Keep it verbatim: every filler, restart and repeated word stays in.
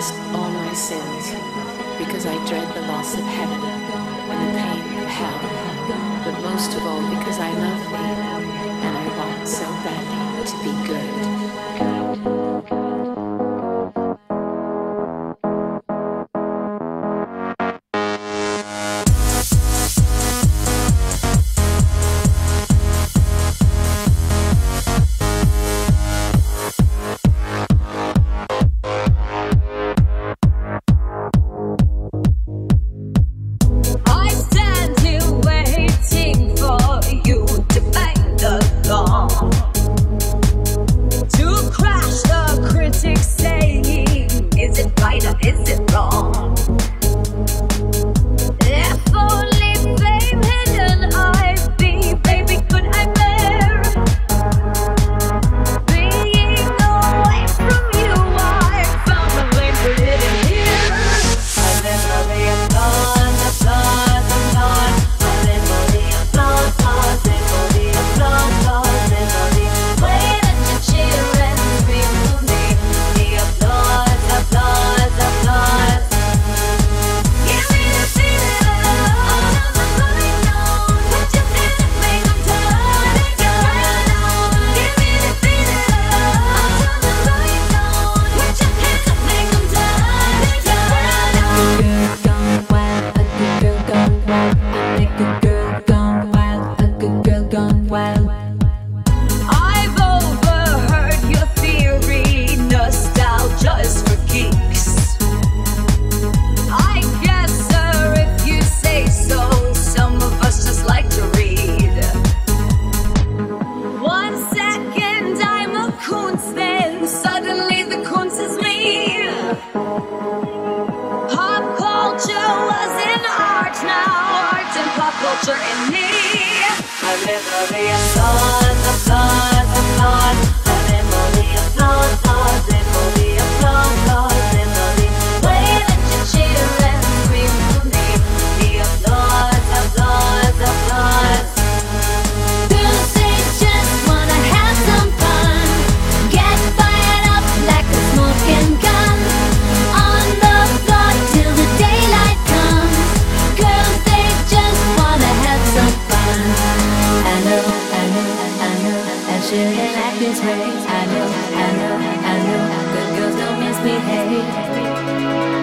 mask all my sins because I dread the loss of heaven and the pain of hell, but most of all because I love thee and I want so badly to be good. Shouldn't act this way. I know, I know, I know. Good girls don't misbehave.